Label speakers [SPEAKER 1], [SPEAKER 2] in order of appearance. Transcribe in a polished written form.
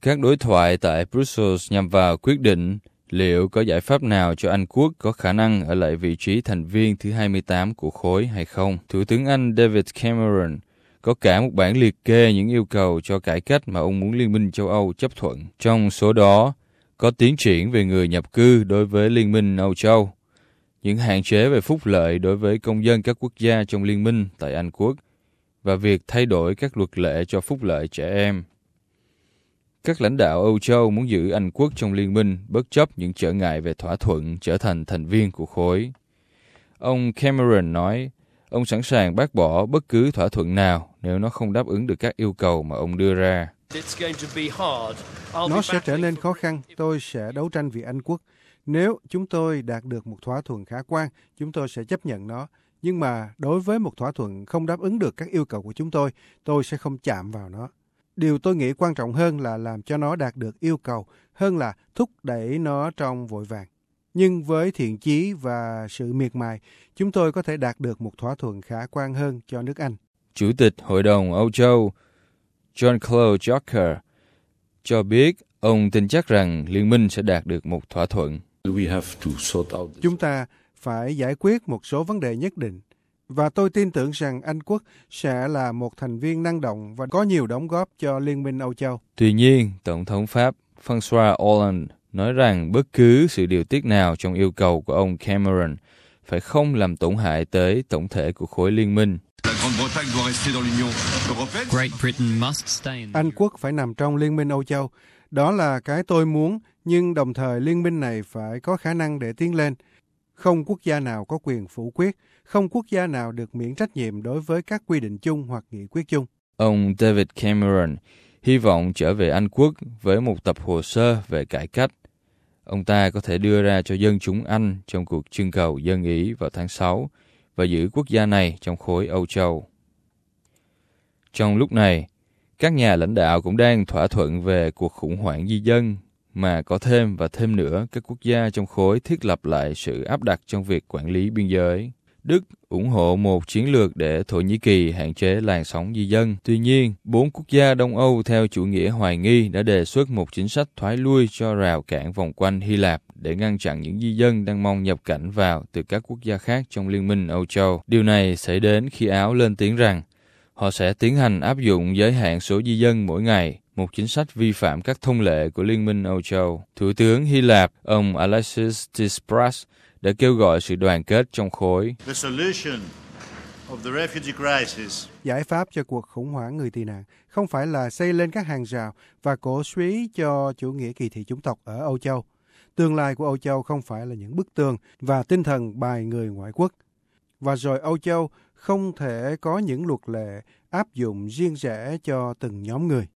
[SPEAKER 1] Các đối thoại tại Brussels nhằm vào quyết định liệu có giải pháp nào cho Anh quốc có khả năng ở lại vị trí thành viên thứ 28 của khối hay không. Thủ tướng Anh David Cameron có cả một bản liệt kê những yêu cầu cho cải cách mà ông muốn Liên minh châu Âu chấp thuận. Trong số đó, có tiến triển về người nhập cư đối với Liên minh Âu Châu, những hạn chế về phúc lợi đối với công dân các quốc gia trong Liên minh tại Anh quốc, và việc thay đổi các luật lệ cho phúc lợi trẻ em. Các lãnh đạo Âu Châu muốn giữ Anh quốc trong liên minh bất chấp những trở ngại về thỏa thuận trở thành thành viên của khối. Ông Cameron nói, ông sẵn sàng bác bỏ bất cứ thỏa thuận nào nếu nó không đáp ứng được các yêu cầu mà ông đưa ra.
[SPEAKER 2] Nó sẽ trở nên khó khăn. Tôi sẽ đấu tranh vì Anh quốc. Nếu chúng tôi đạt được một thỏa thuận khả quan, chúng tôi sẽ chấp nhận nó. Nhưng mà đối với một thỏa thuận không đáp ứng được các yêu cầu của chúng tôi sẽ không chạm vào nó. Điều tôi nghĩ quan trọng hơn là làm cho nó đạt được yêu cầu, hơn là thúc đẩy nó trong vội vàng. Nhưng với thiện chí và sự miệt mài, chúng tôi có thể đạt được một thỏa thuận khả quan hơn cho nước Anh.
[SPEAKER 1] Chủ tịch Hội đồng Âu Châu Jean-Claude Juncker cho biết ông tin chắc rằng liên minh sẽ đạt được một thỏa thuận.
[SPEAKER 2] Chúng ta phải giải quyết một số vấn đề nhất định. Và tôi tin tưởng rằng Anh quốc sẽ là một thành viên năng động và có nhiều đóng góp cho Liên minh Âu Châu.
[SPEAKER 1] Tuy nhiên, Tổng thống Pháp François Hollande nói rằng bất cứ sự điều tiết nào trong yêu cầu của ông Cameron phải không làm tổn hại tới tổng thể của khối liên minh.
[SPEAKER 2] Anh quốc phải nằm trong Liên minh Âu Châu. Đó là cái tôi muốn, nhưng đồng thời liên minh này phải có khả năng để tiến lên. Không quốc gia nào có quyền phủ quyết, không quốc gia nào được miễn trách nhiệm đối với các quy định chung hoặc nghị quyết chung.
[SPEAKER 1] Ông David Cameron hy vọng trở về Anh quốc với một tập hồ sơ về cải cách. Ông ta có thể đưa ra cho dân chúng Anh trong cuộc trưng cầu dân Ý vào tháng 6 và giữ quốc gia này trong khối Âu Châu. Trong lúc này, các nhà lãnh đạo cũng đang thỏa thuận về cuộc khủng hoảng di dân mà có thêm và thêm nữa các quốc gia trong khối thiết lập lại sự áp đặt trong việc quản lý biên giới. Đức ủng hộ một chiến lược để Thổ Nhĩ Kỳ hạn chế làn sóng di dân. Tuy nhiên, 4 quốc gia Đông Âu theo chủ nghĩa hoài nghi đã đề xuất một chính sách thoái lui cho rào cản vòng quanh Hy Lạp để ngăn chặn những di dân đang mong nhập cảnh vào từ các quốc gia khác trong Liên minh Âu Châu. Điều này xảy đến khi Áo lên tiếng rằng họ sẽ tiến hành áp dụng giới hạn số di dân mỗi ngày, một chính sách vi phạm các thông lệ của Liên minh Âu Châu. Thủ tướng Hy Lạp, ông Alexis Tsipras, đã kêu gọi sự đoàn kết trong khối.
[SPEAKER 2] Giải pháp cho cuộc khủng hoảng người tị nạn không phải là xây lên các hàng rào và cổ suý cho chủ nghĩa kỳ thị chủng tộc ở Âu Châu. Tương lai của Âu Châu không phải là những bức tường và tinh thần bài người ngoại quốc. Và rồi Âu Châu không thể có những luật lệ áp dụng riêng rẽ cho từng nhóm người.